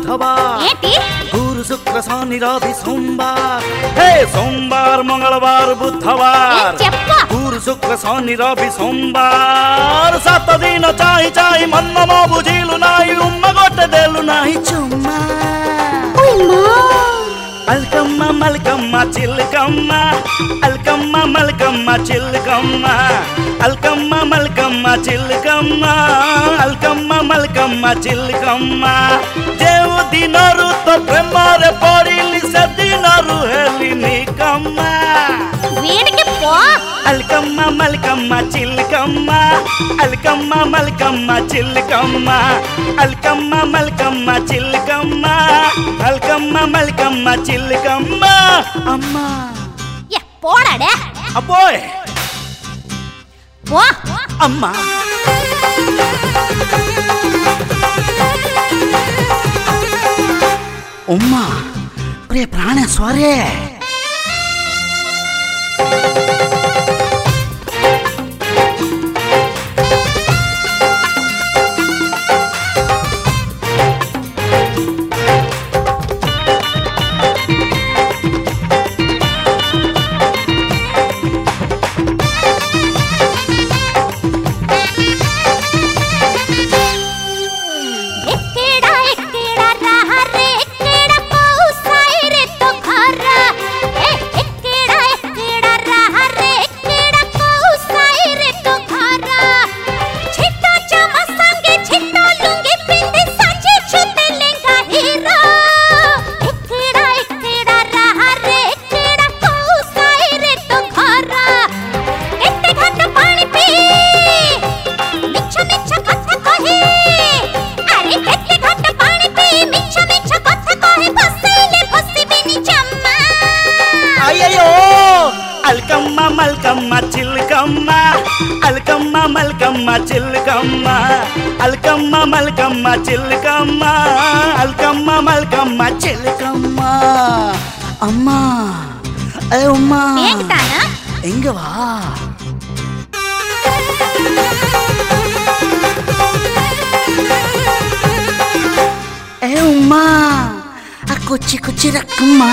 బుధవార్ ఏంటి గురు శుక్ర శని రవి సోమవార్ హే సోమవాर मंगलवार बुधवार చెప్పు गुरु शुक्र शनि रवि सोमवार 7 दिन चाही चाही मन्न मो बुझिलु नाही उम्मा गोटे देलु नाही चुम्मा ఓయమ్మా अलकम्मा मलकम्मा चिलकम्मा अलकम्मा मलकम्मा चिलकम्मा अलकम्मा मलकम्मा चिलकम्मा अलकम्मा मलकम्मा चिलकम्मा जेउ दिनरु तो प्रेमरे पड़िली से दिनरु हेली निकम्मा వీడికి పో अलकम्मा मलकम्मा चिलकम्मा अलकम्मा मलकम्मा चिलकम्मा अलकम्मा मलकम्मा चिलकम्मा अलकम्मा मलकम्मा चिलकम्मा अम्मा ఏ పోడాడే अबोय పో अम्मा उम्मा प्रिय प्राणेश्वरे अलकम्मा मलकम्मा चिलकम्मा अलकम्मा मलकम्मा चिलकम्मा अलकम्मा मलकम्मा चिलकम्मा अलकम्मा मलकम्मा चिलकम्मा अम्मा ए उम्मा ఏంటానా எங்க வா ए उम्मा आ कुची कुची रखम्मा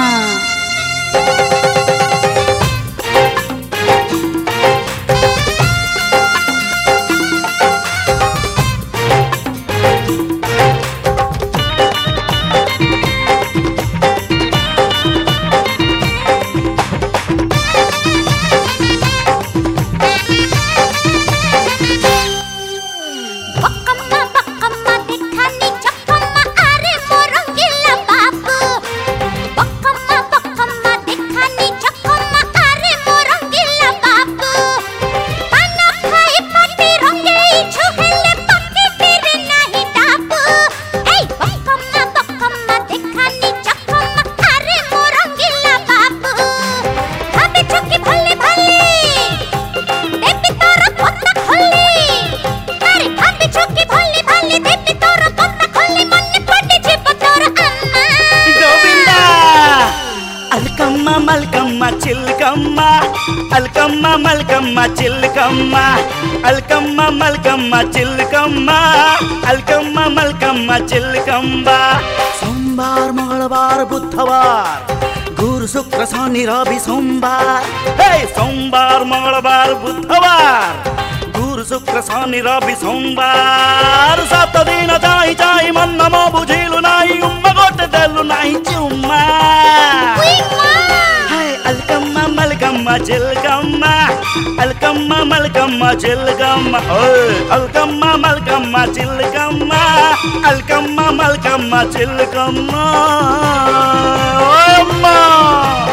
अलकम्मा मलकम्मा चिलकम्मा अलकम्मा मलकम्मा चिलकम्मा अलकम्मा मलकम्मा चिलकम्मा अलकम्मा मलकम्मा चिलकम्मा सोमवार मंगलवार बुधवार गुरु शुक्र शनि रवि सोमवार हे सोमवार मंगलवार बुधवार गुरु शुक्र शनि रवि सोमवार 7 दिन चाही चाही मन्न मो बुझिलु नाही उम्मा गोटे देलु नाही चुम्मा अलकम्मा मलकम्मा चिलकम्मा अलकम्मा मलकम्मा चिलकम्मा अलकम्मा मलकम्मा चिलकम्मा अलकम्मा मलकम्मा चिलकम्मा अम्मा